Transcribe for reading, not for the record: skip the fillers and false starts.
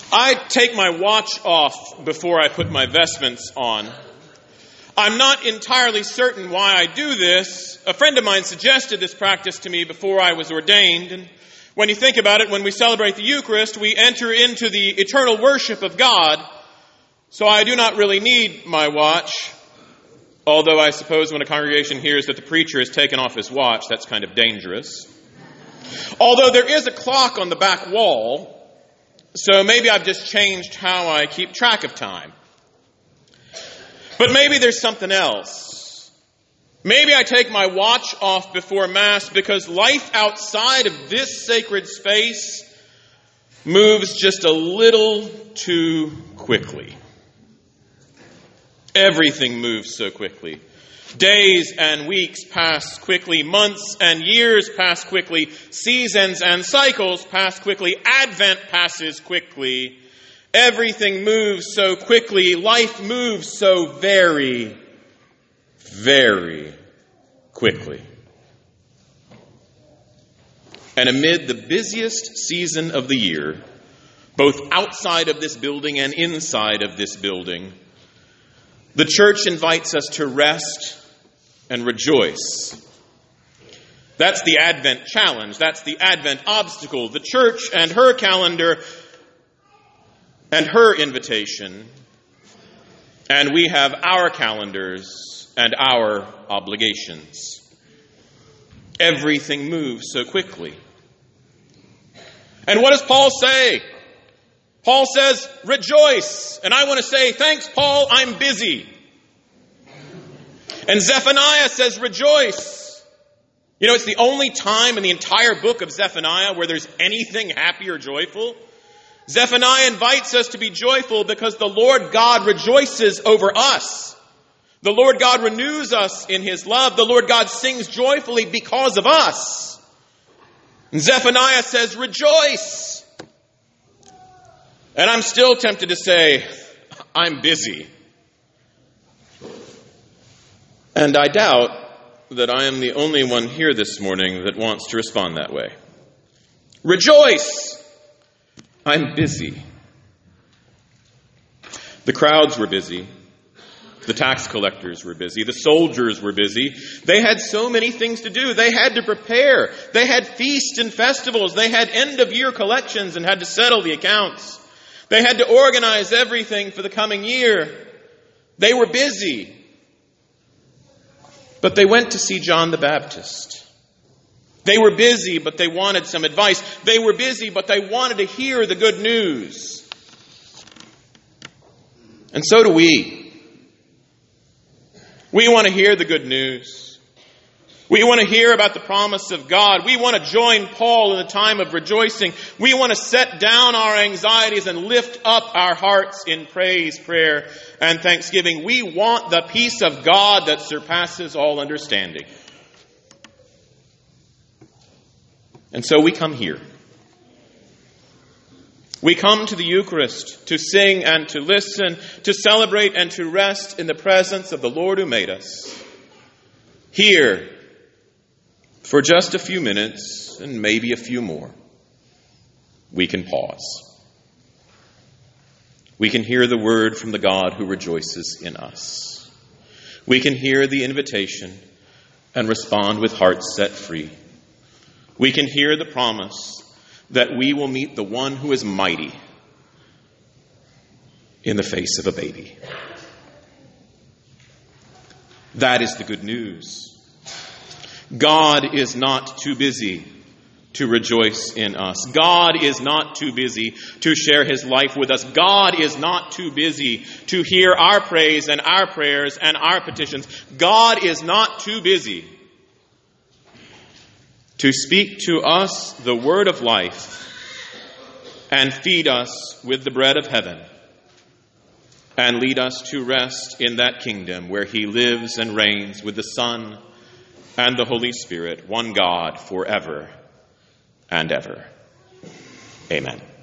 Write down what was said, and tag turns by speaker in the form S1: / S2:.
S1: I take my watch off before I put my vestments on. I'm not entirely certain why I do this. A friend of mine suggested this practice to me before I was ordained. And when you think about it, when we celebrate the Eucharist, we enter into the eternal worship of God. So I do not really need my watch. Although I suppose when a congregation hears that the preacher has taken off his watch, that's kind of dangerous. Although there is a clock on the back wall, so maybe I've just changed how I keep track of time. But maybe there's something else. Maybe I take my watch off before Mass because life outside of this sacred space moves just a little too quickly. Everything moves so quickly. Days and weeks pass quickly. Months and years pass quickly. Seasons and cycles pass quickly. Advent passes quickly. Everything moves so quickly. Life moves so very, very quickly. And amid the busiest season of the year, both outside of this building and inside of this building, the church invites us to rest and rejoice. That's the Advent challenge. That's the Advent obstacle. The church and her calendar and her invitation. And we have our calendars and our obligations. Everything moves so quickly. And what does Paul say? Paul says, rejoice. And I want to say, thanks, Paul, I'm busy. And Zephaniah says, rejoice. You know, it's the only time in the entire book of Zephaniah where there's anything happy or joyful. Zephaniah invites us to be joyful because the Lord God rejoices over us. The Lord God renews us in his love. The Lord God sings joyfully because of us. And Zephaniah says, rejoice. And I'm still tempted to say, I'm busy. And I doubt that I am the only one here this morning that wants to respond that way. Rejoice! I'm busy. The crowds were busy. The tax collectors were busy. The soldiers were busy. They had so many things to do. They had to prepare. They had feasts and festivals. They had end-of-year collections and had to settle the accounts. They had to organize everything for the coming year. They were busy. But they went to see John the Baptist. They were busy, but they wanted some advice. They were busy, but they wanted to hear the good news. And so do we. We want to hear the good news. We want to hear about the promise of God. We want to join Paul in the time of rejoicing. We want to set down our anxieties and lift up our hearts in praise, prayer, and thanksgiving. We want the peace of God that surpasses all understanding. And so we come here. We come to the Eucharist to sing and to listen, to celebrate and to rest in the presence of the Lord who made us. Here, for just a few minutes and maybe a few more, we can pause. We can hear the word from the God who rejoices in us. We can hear the invitation and respond with hearts set free. We can hear the promise that we will meet the one who is mighty in the face of a baby. That is the good news. God is not too busy to rejoice in us. God is not too busy to share his life with us. God is not too busy to hear our praise and our prayers and our petitions. God is not too busy to speak to us the word of life and feed us with the bread of heaven and lead us to rest in that kingdom where he lives and reigns with the Son and the Holy Spirit, one God, forever and ever. Amen.